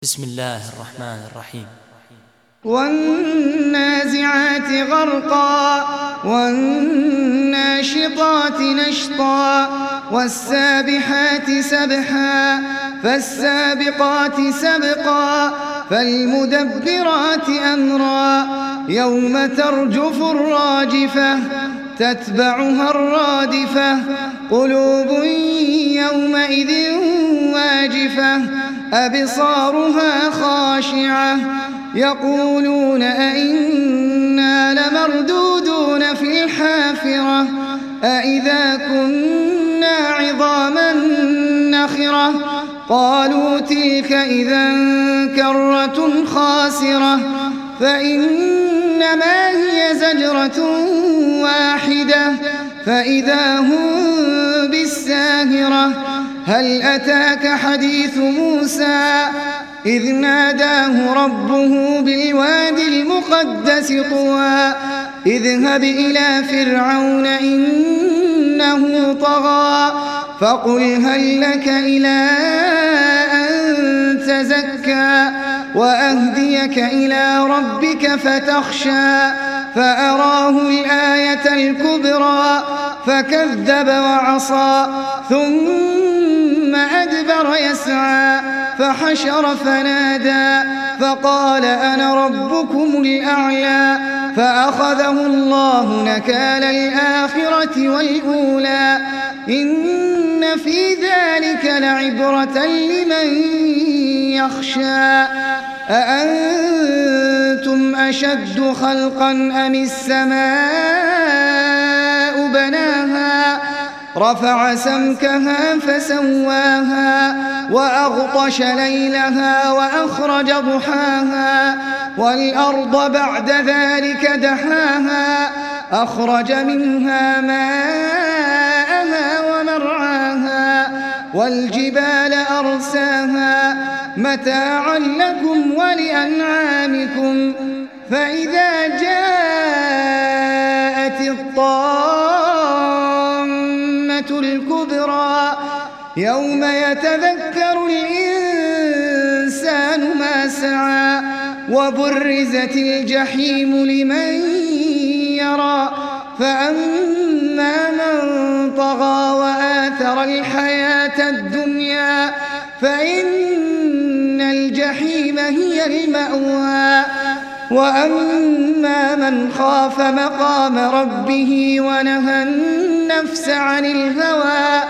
بسم الله الرحمن الرحيم. والنازعات غرقا والناشطات نشطا والسابحات سبحا فالسابقات سبقا فالمدبرات أمرا يوم ترجف الراجفة تتبعها الرادفة قلوب يومئذ واجفة أبصارها خاشعة يقولون أئنا لمردودون في الحافرة أئذا كنا عظاما نخرة قالوا تلك إذا كرة خاسرة فإنما هي زجرة واحدة فإذا هم بالساهرة هل أتاك حديث موسى إذ ناداه ربه بالوادي المقدس طوى اذهب إلى فرعون إنه طغى فقل هل لك إلى أن تزكى وأهديك إلى ربك فتخشى فأراه الآية الكبرى فكذب وعصى ثم أدبر يسعى فحشر فنادى فقال أنا ربكم الأعلى فأخذه الله نكال الآخرة والأولى إن في ذلك لعبرة لمن يخشى أأنتم أشد خلقا أم السماء بناها رفع سمكها فسواها وأغطش ليلها وأخرج ضحاها والأرض بعد ذلك دحاها أخرج منها ماءها ومرعاها والجبال أرساها متاعا لكم ولأنعامكم فإذا جاءت الطامة الكبرى يوم يتذكر الإنسان ما سعى وبرزت الجحيم لمن يرى فأما من طغى وآثر الحياة الدنيا فإن الجحيم هي المأوى وأما من خاف مقام ربه ونهى النفس عن الهوى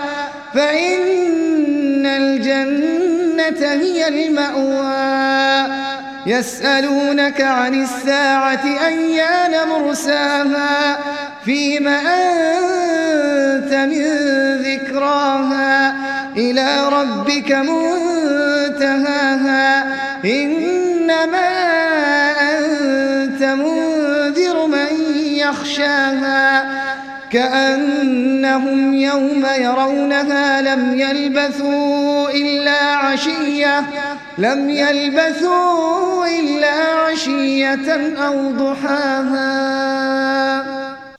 فإن الجنة هي المأوى يسألونك عن الساعة أيان مرساها فيم أنت من ذكراها إلى ربك منتهاها إنما أنت منذر من يخشاها كأنهم يوم يرونها لم يلبثوا إلا عشية أو ضحاها.